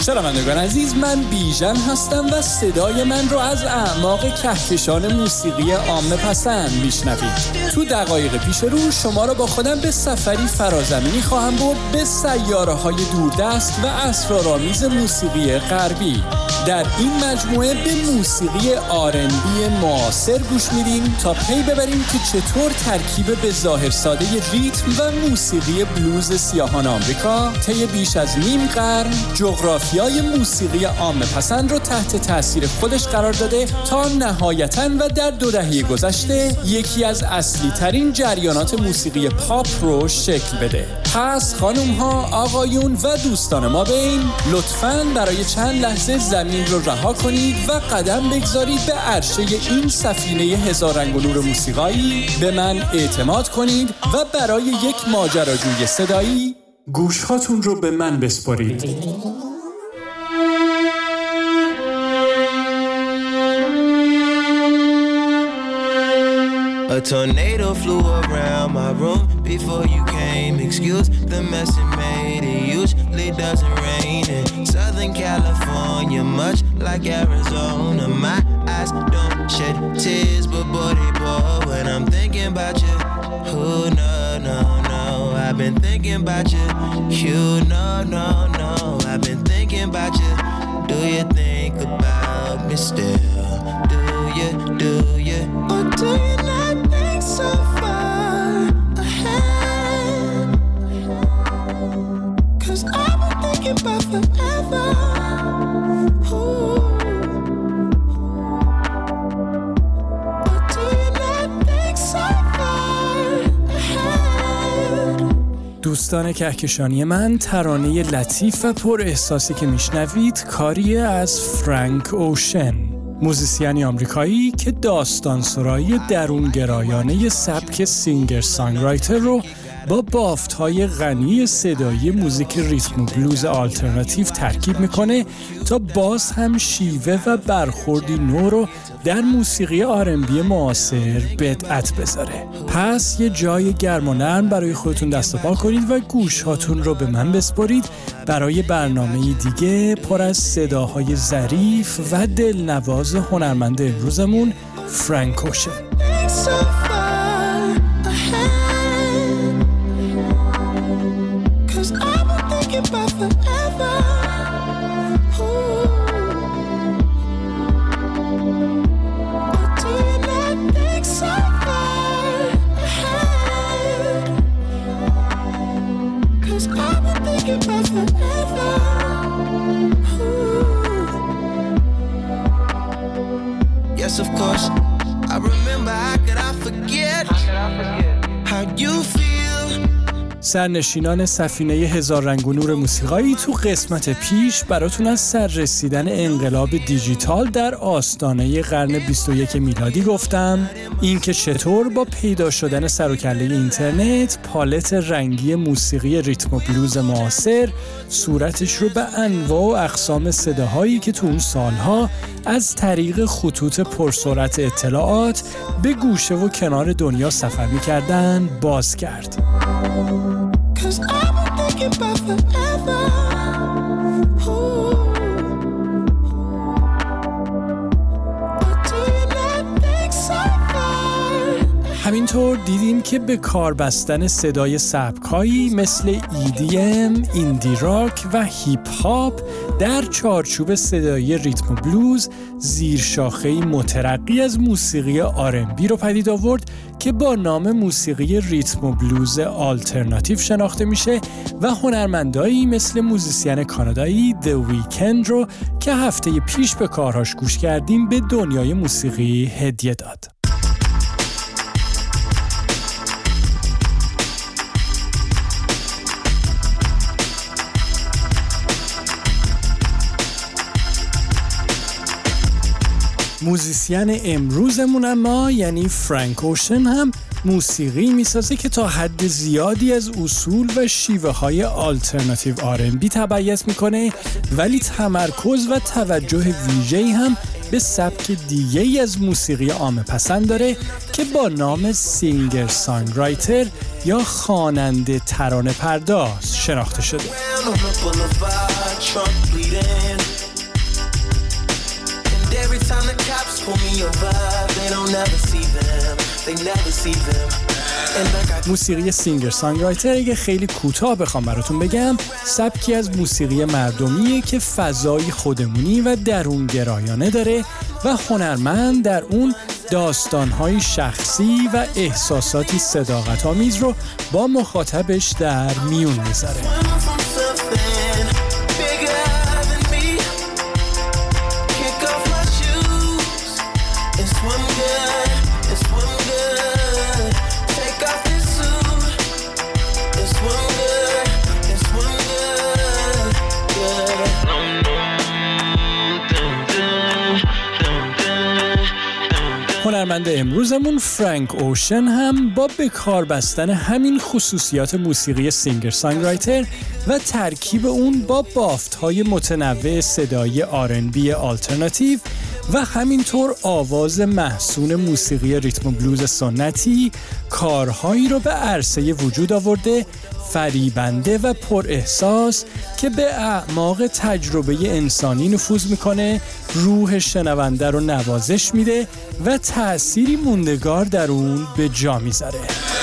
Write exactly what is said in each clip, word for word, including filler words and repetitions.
شنوندگان عزیز، من بیژن هستم و صدای من رو از اعماق کهکشان موسیقی عامه پسند میشنوید. تو دقایق پیش رو شما رو با خودم به سفری فرازمینی خواهم برد به سیاره‌های دوردست و اسرارآمیز موسیقی غربی. در این مجموعه به موسیقی آر ان بی معاصر گوش میدیم تا پی ببریم که چطور ترکیب به ظاهر ساده ریتم و موسیقی بلوز سیاهان آمریکا طی بیش از نیم قرن جغرافیای موسیقی عامه پسند رو تحت تاثیر خودش قرار داده تا نهایتاً و در دو دهه گذشته یکی از اصلی ترین جریانات موسیقی پاپ رو شکل بده. پس خانم ها، آقایون و دوستان ما بین، لطفاً برای چند لحظه زمین رو رها کنید و قدم بگذارید به عرشه این سفینه هزار رنگ و نور موسیقایی. به من اعتماد کنید و برای یک ماجراجوی صدایی گوش هاتون رو به من بسپارید. A tornado flew around my room before you came. Excuse the mess it made. It usually doesn't rain in Southern California, much like Arizona. My eyes don't shed tears, but boy they pour when I'm thinking about you. Oh no, no, no, I've been thinking about you. You no, no, no, I've been thinking about you. Do you think about me still? Do you, do you, or do you not think so far ahead? 'Cause I've been thinking about forever. Ooh. Or do you not think so far ahead? دوستان کهکشانی من، ترانه لطیف و پر احساسی که میشنوید کاری از فرانک اوشن، موزیسیانی آمریکایی که داستان سرایی درونگرایانه سبک سینگر سانگرایتر رو با بافت‌های غنی صدایی موزیک ریتم و بلوز آلترناتیو ترکیب میکنه تا باز هم شیوه و برخوردی نو رو در موسیقی آر ان بی معاصر بدعت بذاره. پس یه جای گرم و نرم برای خودتون دست و پا کنید و گوش هاتون رو به من بسپارید برای برنامه دیگه پر از صداهای ظریف و دلنواز هنرمند امروزمون، فرانک اوشن. Yes, of course. I remember. How could I forget? How could I forget? How you feel? سرنشینان سفینه هزار رنگ و نور موسیقایی، تو قسمت پیش براتون از سر رسیدن انقلاب دیجیتال در آستانه قرن بیست و یک میلادی گفتم. این که چطور با پیدا شدن سر و کله اینترنت پالت رنگی موسیقی ریتم و بلوز معاصر صورتش رو به انواع و اقسام صداهایی که تو اون سالها از طریق خطوط پرسرعت اطلاعات به گوشه و کنار دنیا سفر می‌کردن باز کرد. Cause I've been thinking about forever. Ooh. Or do you not think so far? همینطور دیدیم که به کار بستن صدای سبکایی مثل ای دی ام، ایندی راک و هیپ هاپ در چارچوب صدای ریتم و بلوز زیر شاخه‌ای مترقی از موسیقی آر ان بی رو پدید آورد که با نام موسیقی ریتم و بلوز آلترناتیو شناخته میشه و هنرمندایی مثل موزیسین کانادایی The Weeknd رو که هفته پیش به کارهاش گوش کردیم به دنیای موسیقی هدیه داد. موزیسین امروزمون اما یعنی فرانک اوشن هم موسیقی میسازه که تا حد زیادی از اصول و شیوه های آلترناتیو آر ان بی تبعیت میکنه، ولی تمرکز و توجه ویژه‌ای هم به سبک دیگه ای از موسیقی عامه پسند داره که با نام سینگر سانگرایتر یا خواننده ترانه پرداز شناخته شده. موسیقی سینگر سانگرایتر اگه خیلی کوتاه بخوام براتون بگم، سبکی از موسیقی مردمیه که فضایی خودمونی و درونگرایانه داره و هنرمند در اون داستان‌های شخصی و احساساتی صداقت‌آمیز رو با مخاطبش در میون میذاره. هنرمند امروزمون فرانک اوشن هم با به کار بستن همین خصوصیات موسیقی سینگر سانگرایتر و ترکیب اون با بافت‌های متنوع صدایی آر ان بی آلترناتیو و همینطور آواز محسون موسیقی ریتم و بلوز سنتی کارهایی رو به عرصه وجود آورده، فریبنده و پر احساس که به اعماق تجربه انسانی نفوذ میکنه، روح شنونده رو نوازش میده و تأثیری موندگار در اون به جا میذاره.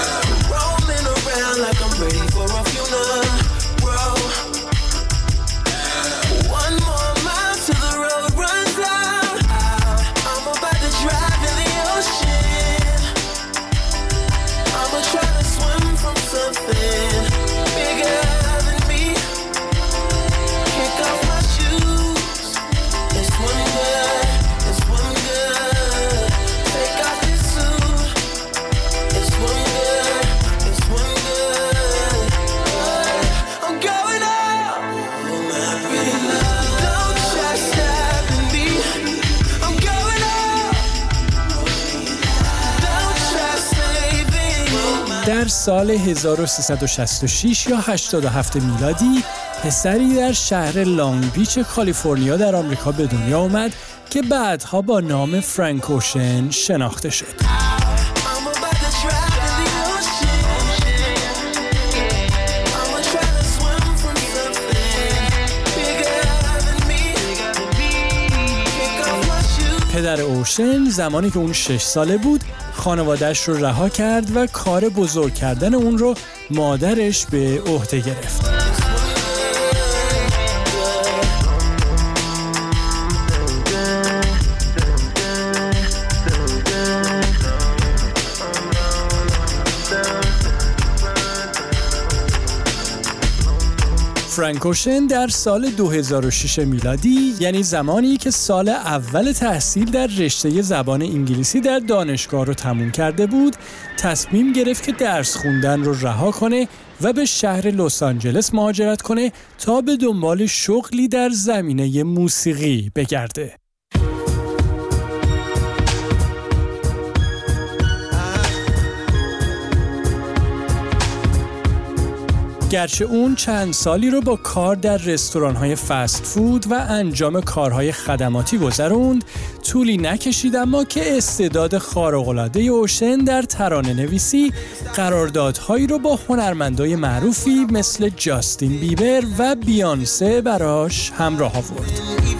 در سال هزار و سیصد و شصت و شش یا هشتاد و هفت میلادی پسری در شهر لانگ بیچ کالیفرنیا در آمریکا به دنیا آمد که بعدها با نام فرانک اوشن شناخته شد. پدر اوشن زمانی که اون شش ساله بود خانواده‌اش رو رها کرد و کار بزرگ کردن اون رو مادرش به عهده گرفت. فرانک اوشن در سال دو هزار و شش میلادی، یعنی زمانی که سال اول تحصیل در رشته زبان انگلیسی در دانشگاه رو تموم کرده بود، تصمیم گرفت که درس خوندن رو رها کنه و به شهر لس آنجلس مهاجرت کنه تا به دنبال شغلی در زمینه موسیقی بگرده. گرچه اون چند سالی رو با کار در رستوران‌های فست فود و انجام کارهای خدماتی گذروند، طولی نکشید اما که استعداد خارق‌العاده اوشن در ترانه نویسی قراردادهایی رو با هنرمندای معروفی مثل جاستین بیبر و بیانسه براش همراه آورد.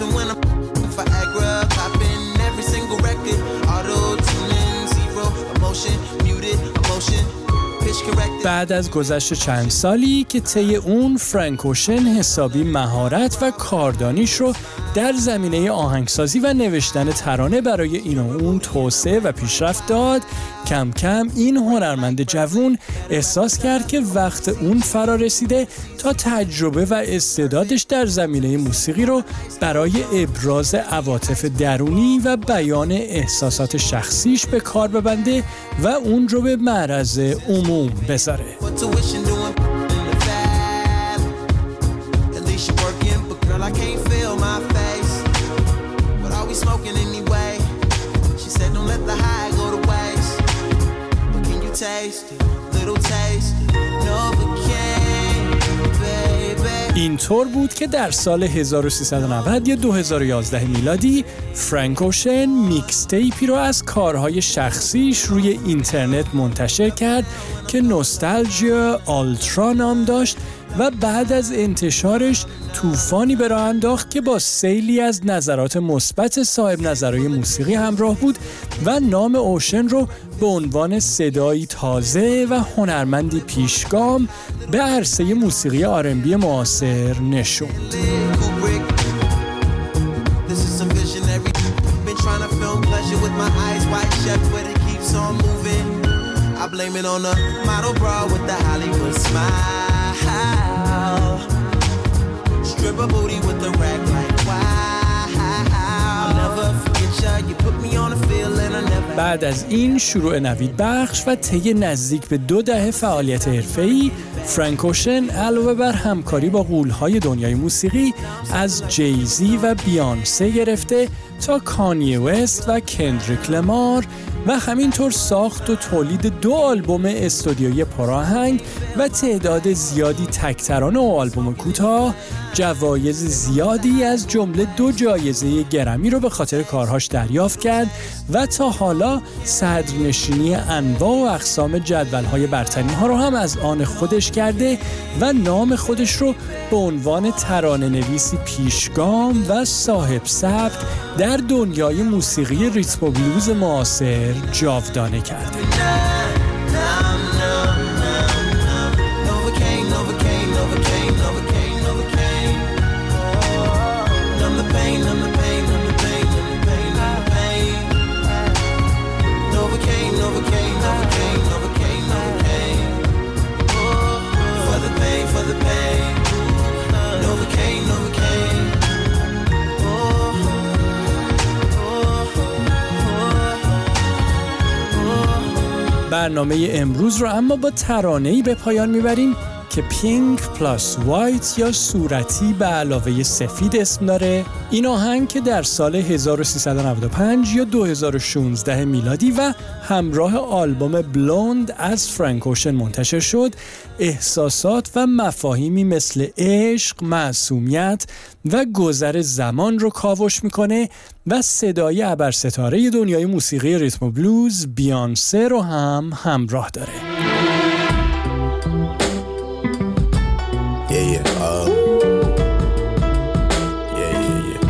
بعد از گذشت چند سالی که طی اون فرانک اوشن حسابی مهارت و کاردانیش رو در زمینه آهنگسازی و نوشتن ترانه برای این و اون توسعه و پیشرفت داد، کم کم این هنرمند جوون احساس کرد که وقت اون فرا رسیده تا تجربه و استعدادش در زمینه موسیقی رو برای ابراز عواطف درونی و بیان احساسات شخصیش به کار ببنده و اون رو به معرض عموم بذاره. Taste, little taste, Novocaine, baby. اینطور بود که در سال هزار و سیصد و نود یا دو هزار و یازده میلادی فرانک اوشن میکس تیپی رو از کارهای شخصیش روی اینترنت منتشر کرد که نوستالژیا آلترا نام داشت و بعد از انتشارش طوفانی به راه انداخت که با سیلی از نظرات مثبت صاحب نظرهای موسیقی همراه بود و نام اوشن رو به عنوان صدایی تازه و هنرمندی پیشگام به عرصه موسیقی آر ان بی معاصر نشوند. بعد از این شروع نوید بخش و طی نزدیک به دو دهه فعالیت حرفه‌ای، فرانک اوشن علاوه بر همکاری با غول‌های دنیای موسیقی از جیزی و بیانسه گرفته تا کانیه وست و کندریک لامار و همینطور ساخت و تولید دو آلبوم استودیویی پرآهنگ و تعداد زیادی تک ترانه و آلبوم کوتاه، جوایز زیادی از جمله دو جایزه گرمی رو به خاطر کارهاش دریافت کرد و تا حالا صدرنشینی انواع و اقسام جدول‌های برتری ها رو هم از آن خودش کرده و نام خودش رو به عنوان ترانه‌نویسی پیشگام و صاحب سبک در دنیای موسیقی ریتم و بلوز معاصر جاودانه کرده. برنامه امروز رو اما با ترانه‌ای به پایان میبریم که پینک پلاس وایت یا صورتی به علاوه سفید اسم داره. این آهنگ که در سال هزار و سیصد و نود و پنج یا دو هزار و شانزده میلادی و همراه آلبوم بلوند از فرانک اوشن منتشر شد، احساسات و مفاهیمی مثل عشق، معصومیت و گذر زمان رو کاوش میکنه و صدای ابرستاره دنیای موسیقی ریتم و بلوز بیانسه رو هم همراه داره. Yeah, yeah, uh, yeah, yeah, yeah.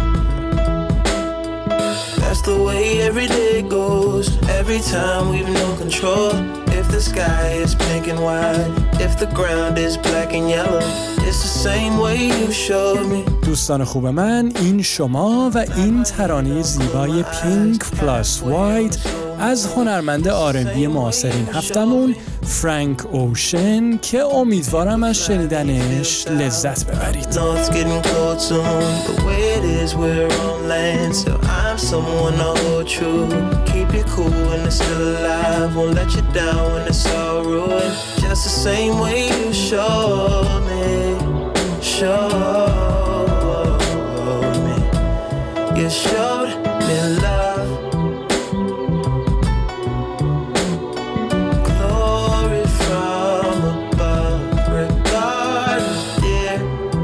That's the way every day goes. Every time we've no control. If the sky is pink and white, if the ground is black and yellow, it's the same way you showed me. دوستان خوب من، این شما و این ترانه زیبای پینک پلاس وایت از هنرمند آر ان بی معاصر این هفتمون فرانک اوشن که امیدوارم از شنیدنش لذت ببرید. You showed me love, glory from above, regardless, dear.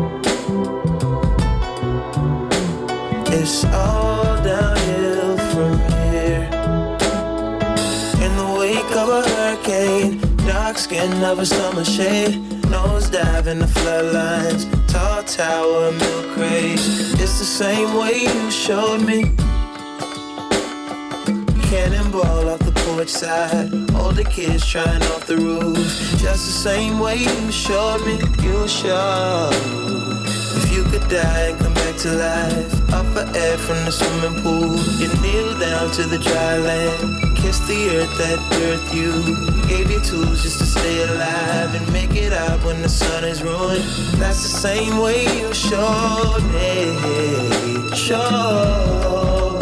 It's all downhill from here. In the wake of a hurricane, dark skin of a summer shade, nosedive in the floodlines, tall tower, milk craze. It's the same way you showed me. Cannonball off the porch side, older kids trying off the roof. Just the same way you showed me. You showed. If you could die and come back to life, up for air from the swimming pool, you kneel down to the dry land, kiss the earth that birthed you, gave you tools just to stay alive and make it out when the sun is ruined. That's the same way you showed me, showed,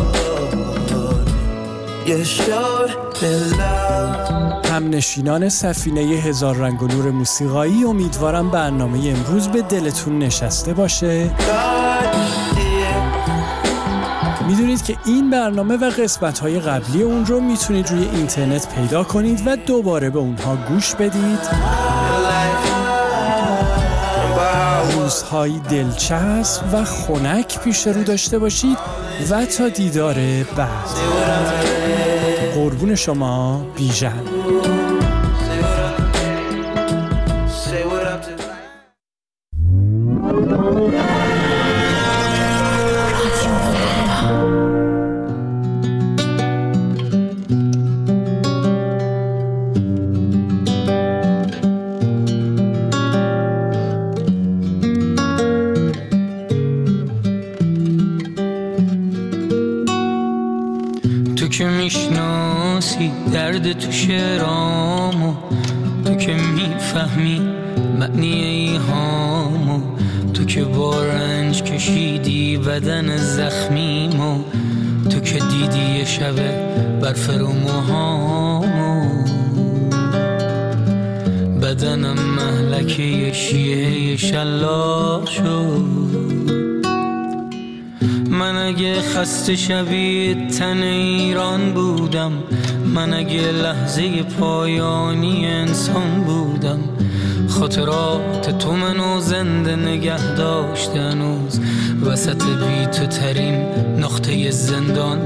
you showed me love. همنشینان سفینه هزار رنگ و نور موسیقایی، امیدوارم برنامه امروز به دلتون نشسته باشه. میدونید که این برنامه و قسمت‌های قبلی اون رو میتونید روی اینترنت پیدا کنید و دوباره به اونها گوش بدید. روزها روزهای دلچسب و خنک پیش رو داشته باشید و تا دیدار بعد. قربون شما، بیژن. تو که میشناسی درد تو شعرامو، تو که میفهمی معنی ایهامو، تو که با رنج کشیدی بدن زخمیمو، تو که دیدی یه شبه برف رو موهامو، بدنم مهلکه یه شیعه شلاق شد. من اگه خسته شبیه تن ایران بودم، من اگه لحظه پایانی انسان بودم، خاطرات تو منو زنده نگه داشت هنوز، وسط بی تو ترین نقطه زندان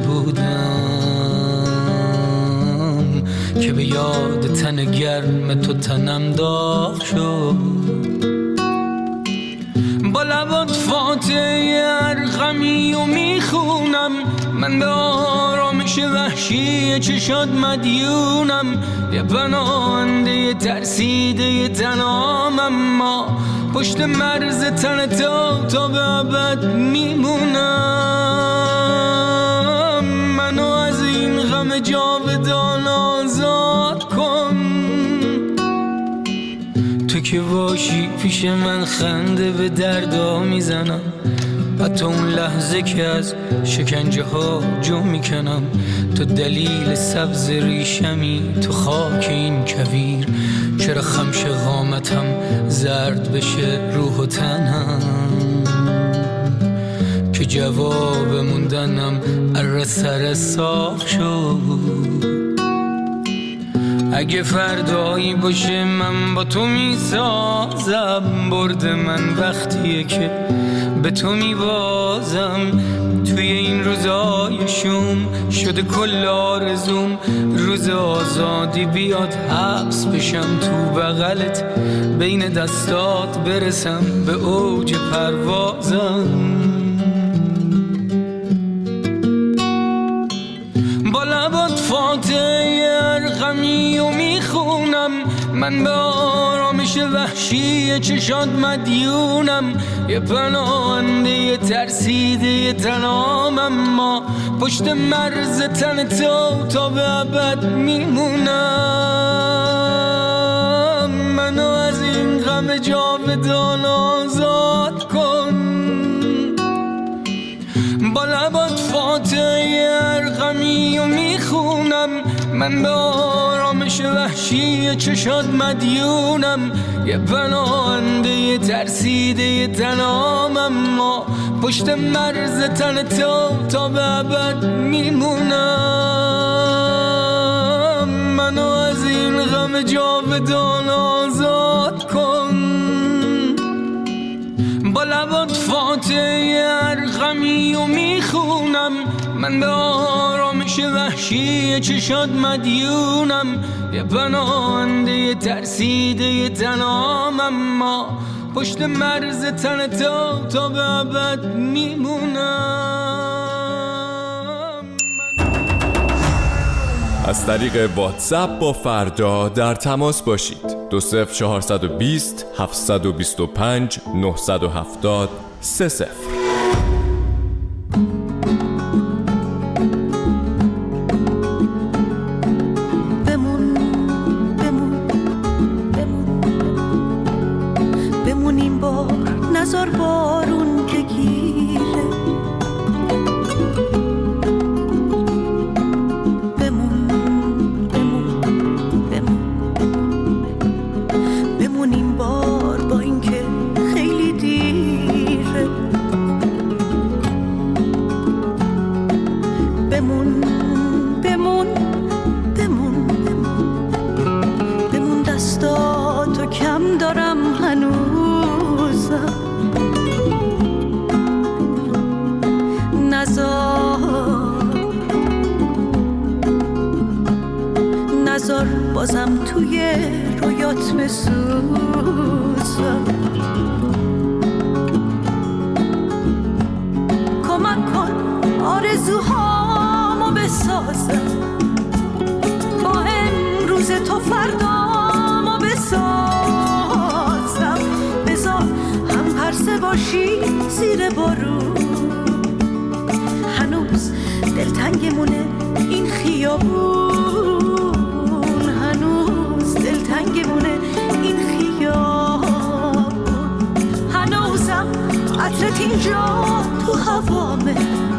بودم، که به یاد تن گرم تو تنم داغ شد. با لبات فاتحه ارقمی و میخونم، من به آرامش وحشی چشات مدیونم، یه پناهنده ترسیده تنام، اما پشت مرز تن تو تا به ابد میمونم. منو از این غم جاودان آزاد کن، تو که باشی پیش من خنده به دردا میزنم، حتی اون لحظه که از شکنجه ها جو میکنم. تو دلیل سبز ریشمی تو خاک این کویر، چرا خمش قامتم زرد بشه روح و تنم، که جواب موندنم اره سر ساخ شد. اگه فردایی باشه من با تو میسازم، برد من وقتیه که به تو میبازم. توی این روزای شوم شده کل آرزوم، روز آزادی بیاد حبس بشم تو بغلت، بین دستات برسم به اوج پروازم. با لبات فاتحه ارقمی و میخونم، من به آرامش وحشی چشات مدیونم، یه پناهنده ترسیده تنام، اما پشت مرز تن تو تا به ابد میمونم. منو از این غم جاودان آزاد کن. با لبات فاتحه ارقمی و میخونم، من به آرامش وحشی چشات مدیونم، یه پناهنده ترسیده تنام، اما پشت مرز تن تو تا به ابد میمونم. منو از این غم جاودان آزاد کن. با لبات فاتحه ارقمی و میخونم، من به آرامش وحشی چشات مدیونم، یه پناهنده ترسیده تنام، اما پشت مرز تن تو تا به ابد میمونم. از طریق واتساپ با فردا در تماس باشید. دو صفر چهارصد و بیست هفتصد و بیست و پنج نهصد و هفتاد سه صفر. بمون بمون بمون بمون این بار، نزار بارون بگیره. بمون بمون بمون بمون این بار، با اینکه خیلی دیره. بمون بمون بمون بمون دستاتو کم دارم هنوزم. بسوزم. کمک کن آرزوهامو بسازم، با امروز تو فردامو بسازم. بذار هم پرسه باشی زیر بارون، هنوز دلتنگمونه این خیابون، هنوز دلتنگمونه این خیابون، هنوزم عطرت اینجا تو هوامه،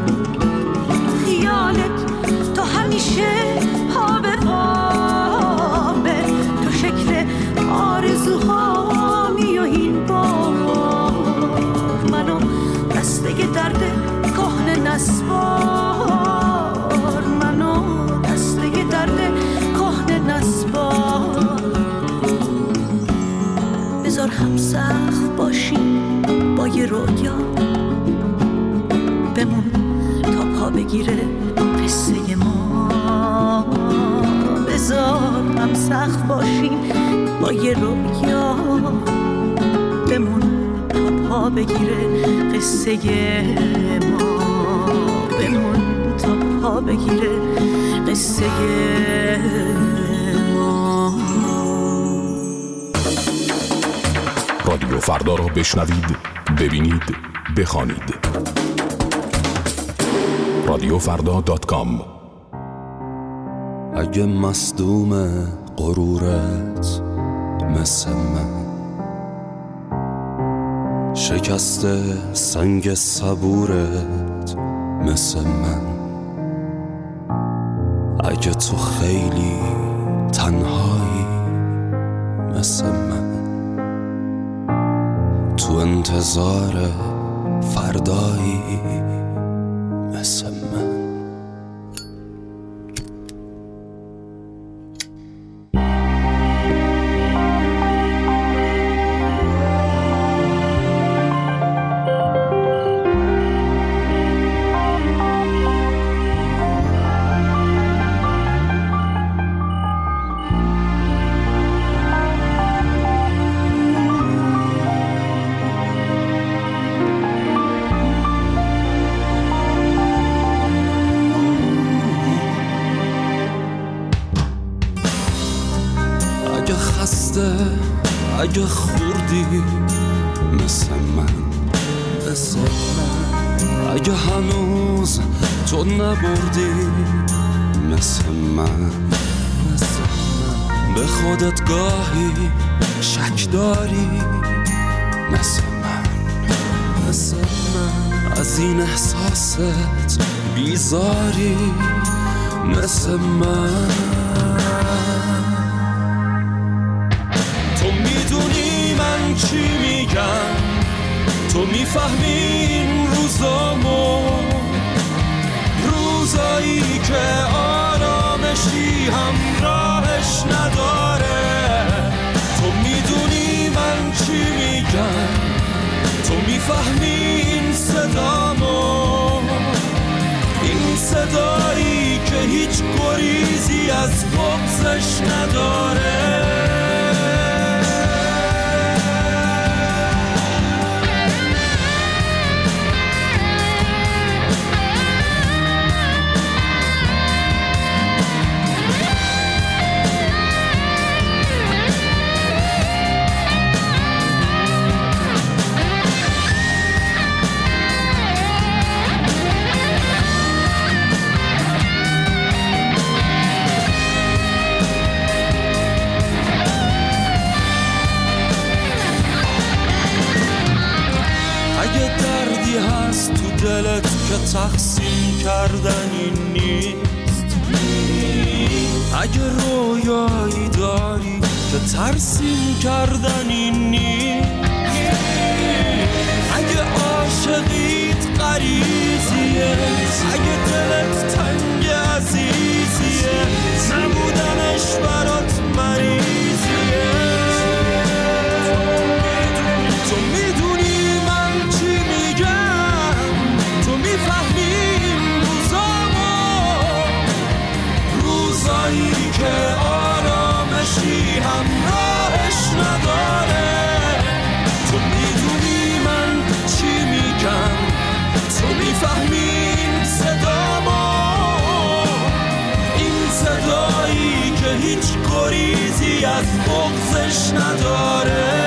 خیالت تو همیشه پا به پامه، تو شکل آرزوهامی و این بار منو دسته درد کهنه نسبار، منو دسته درد کهنه نسبار. بذار هم سقف باشیم با یه رویا، بمون تا پا بگیره قصه ما. بذار هم سقف باشیم با یه رویا، بمون تا پا بگیره قصه ما، بمون تا پا بگیره قصه ما. رادیو فردا رو بشنوید، ببینید، بخوانید. رادیو فردا دات کام. اگه مصدوم غرورت مثل من، شکسته سنگ صبورت مثل من، اگه تو خیلی تنهایی مثل من، تو انتظار فردایی مثل من. اگه خوردی مثل من، مثل من، اگه هنوز تو نبردی مثل من، مثل من، به خودت گاهی شک داری مثل من، مثل من، از این احساست بیزاری مثل من. میدونی من چی میگم، تو میفهمی این روزامو، روزایی که آرامشی همراهش نداره. تو میدونی من چی میگم، تو میفهمی این صدامو، این صدایی که هیچ گریزی از بغضش نداره. دلت که تقسیم کردنی نیست، اگه رویایی داری که ترسیم کردنی نیست، اگه عاشقیت غریزیه، اگه دلت تنگ عزیزیه، نبودنش برات مریضیه. تو میدونی من چی میگم، تو میفهمی این روزامو، روزایی که آرامشی همراهش بوی از بغضش نداره.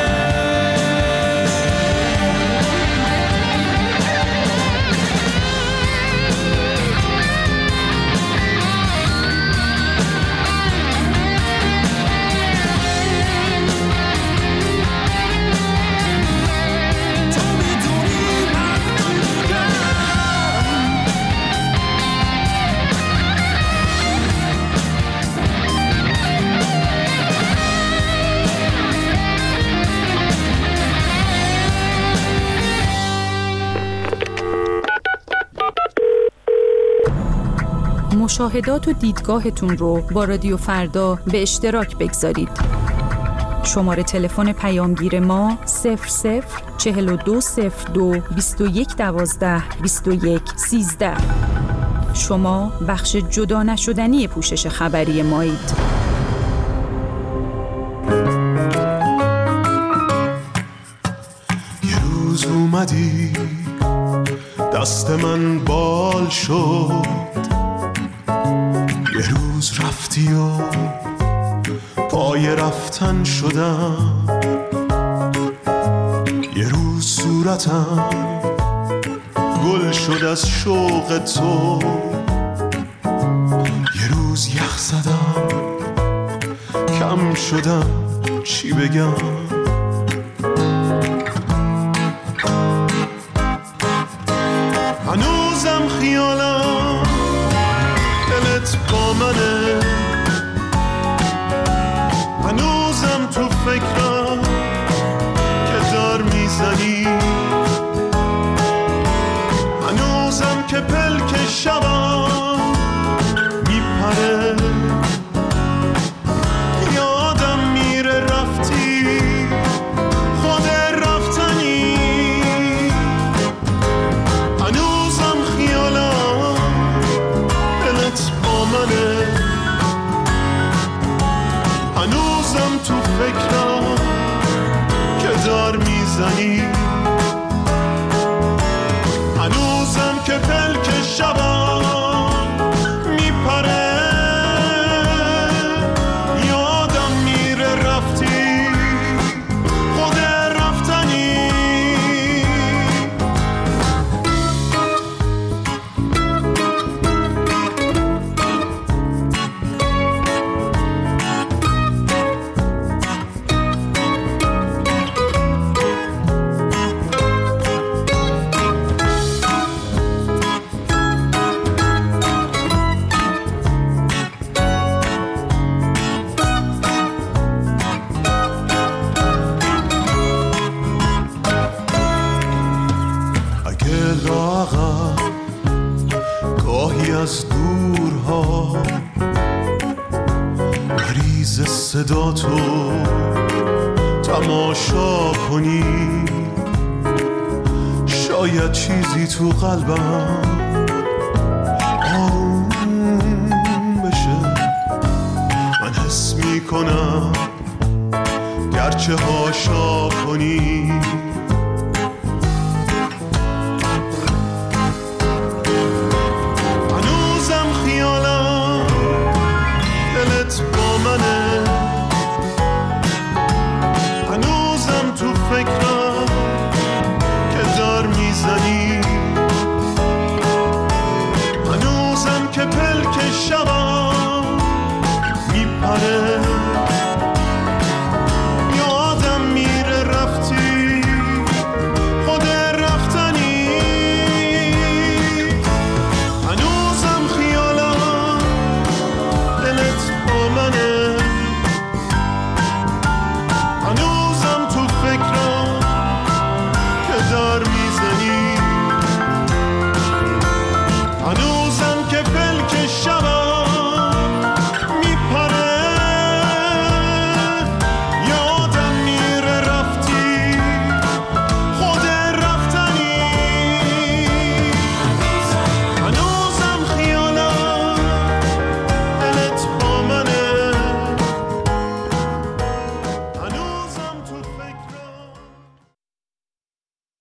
مشاهدات و دیدگاهتون رو با رادیو فردا به اشتراک بگذارید. شماره تلفن پیامگیر ما صفر صفر چهل و دو صفر دو بیست و یک دوازده بیست و یک سیزده. شما بخش جدا نشدنی پوشش خبری مایید. یه روز اومدی دست من بال شد، یه روز رفتی و پای رفتن شدم، یه روز صورتم گل شد از شوق تو، یه روز یخ زدم کم شدم چی بگم. هنوزم خیالم دلت با منه، هنوزم تو فکرم که دار میزنی، هنوزم که پلک شبم میپره، یادم میره رفتی خود رفتنی، هنوزم خیالم دلت با منه، هنوزم تو فکرم که دار میزنی، هنوزم که پلک شبم میپره، یادم میره رفتی خود رفتنی. گاهی از دورها مریض صدا تو تماشا کنی، شاید چیزی تو قلبم آروم بشه، من حس میکنم گرچه هاشا کنی،